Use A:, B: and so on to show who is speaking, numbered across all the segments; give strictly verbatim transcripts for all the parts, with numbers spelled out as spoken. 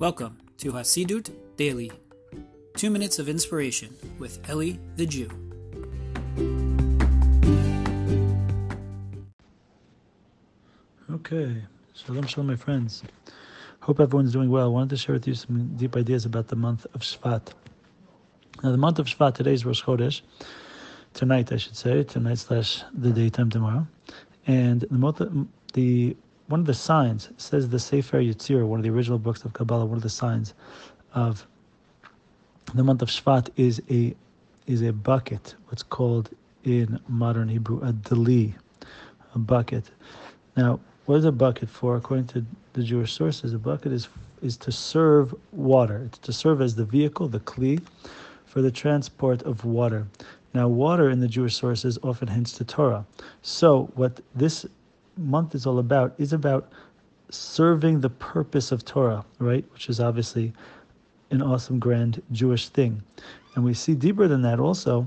A: Welcome to Hasidut Daily, two minutes of inspiration with Eli the Jew.
B: Okay, shalom, shalom, my friends. Hope everyone's doing well. I wanted to share with you some deep ideas about the month of Shvat. Now, the month of Shvat, today is Rosh Chodesh. Tonight, I should say, tonight slash the daytime tomorrow. And the month, the one of the signs, says the Sefer Yetzirah, one of the original books of Kabbalah, one of the signs of the month of Shvat is a is a bucket, what's called in modern Hebrew a deli, a bucket. Now, what is a bucket for? According to the Jewish sources, a bucket is is to serve water. It's to serve as the vehicle, the kli, for the transport of water. Now, water in the Jewish sources often hints to Torah. So, what this month is all about is about serving the purpose of Torah, right? Which is obviously an awesome, grand Jewish thing. And we see deeper than that also.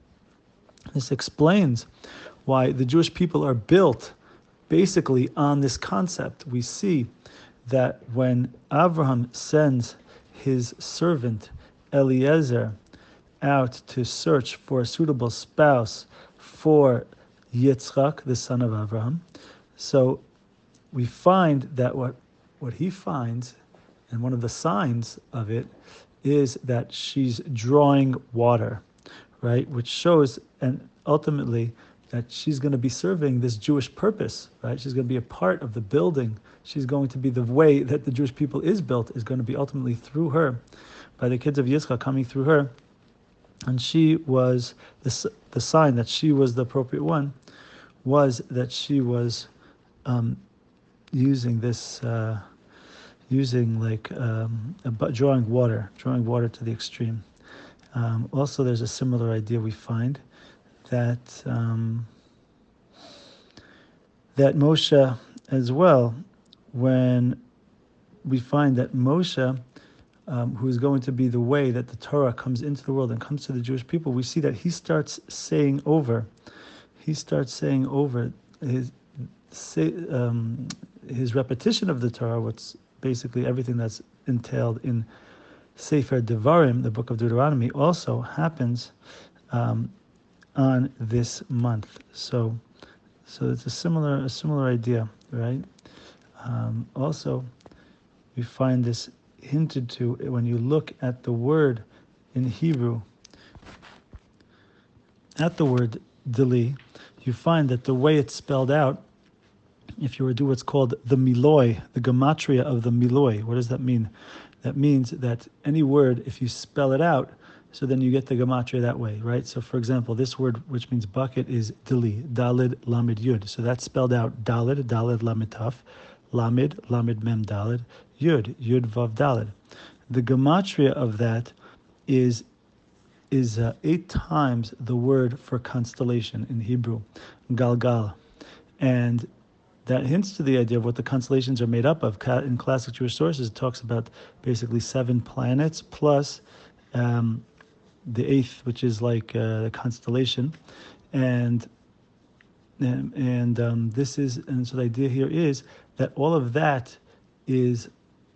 B: This explains why the Jewish people are built basically on this concept. We see that when Abraham sends his servant Eliezer out to search for a suitable spouse for Yitzchak, the son of Abraham, so we find that what what he finds, and one of the signs of it, is that she's drawing water, right? Which shows, and ultimately, that she's going to be serving this Jewish purpose, right? She's going to be a part of the building. She's going to be the way that the Jewish people is built, is going to be ultimately through her, by the kids of Yitzchak coming through her. And she was, the, the sign that she was the appropriate one, was that she was um, using this, uh, using like um, a, drawing water, drawing water to the extreme. Um, also, there's a similar idea we find that um, that Moshe as well, when we find that Moshe, um, who is going to be the way that the Torah comes into the world and comes to the Jewish people, we see that he starts saying over, he starts saying over his say, um, his repetition of the Torah, what's basically everything that's entailed in Sefer Devarim, the book of Deuteronomy, also happens um, on this month. So, so it's a similar a similar idea, right? Um, also, we find this hinted to when you look at the word in Hebrew, at the word deli, you find that the way it's spelled out, if you were to do what's called the miloi, the gematria of the miloi, what does that mean? That means that any word, if you spell it out, so then you get the gematria that way, right? So for example, this word, which means bucket, is dili, dalid, lamed, yud. So that's spelled out dalid, dalid, lamed, taf, lamed, lamed, mem, dalid, yud, yud, vav, dalid. The gematria of that is is uh, eight times the word for constellation in Hebrew, galgal. And that hints to the idea of what the constellations are made up of. In classic Jewish sources, it talks about basically seven planets plus um, the eighth, which is like uh, the constellation, and and, and um, this is, and so the idea here is that all of that is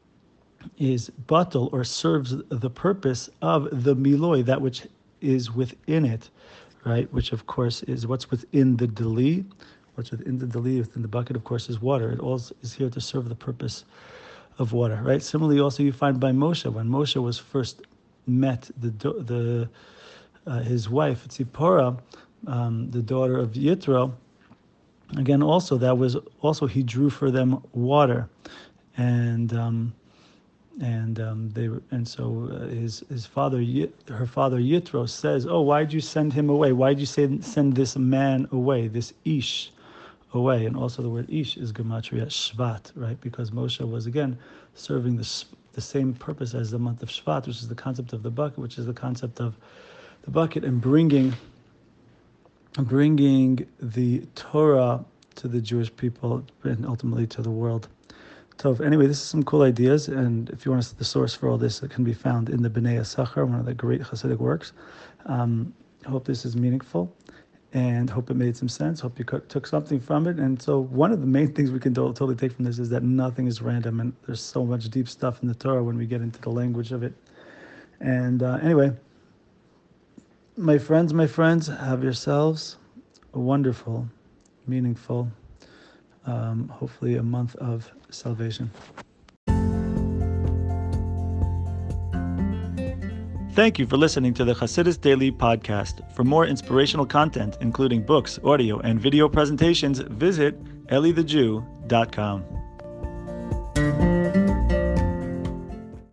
B: is batal, or serves the purpose of the miloi, that which is within it, right? Which of course is what's within the deli. What's within the deli, within the bucket, of course, is water. It all is here to serve the purpose of water, right? Similarly, also you find by Moshe, when Moshe was first met the the uh, his wife Tzipporah, um, the daughter of Yitro. Again, also that was also he drew for them water, and um, and um, they and so uh, his his father, her father Yitro, says, "Oh, why did you send him away? Why did you send send this man away, this Ish away?" And also the word Ish is gematria Shvat, right? Because Moshe was again serving the the same purpose as the month of Shvat, which is the concept of the bucket, which is the concept of the bucket, and bringing bringing the Torah to the Jewish people and ultimately to the world. So anyway, this is some cool ideas, and if you want to see the source for all this, it can be found in the Bnei Yisachar, one of the great Hasidic works. Um, I hope this is meaningful, and hope it made some sense. Hope you took something from it. And so one of the main things we can totally take from this is that nothing is random, and there's so much deep stuff in the Torah when we get into the language of it. And uh, anyway, my friends, my friends, have yourselves a wonderful, meaningful, um, hopefully a month of salvation. Thank you for listening to the Chassidus Daily Podcast. For more inspirational content, including books, audio, and video presentations, visit eli the jew dot com.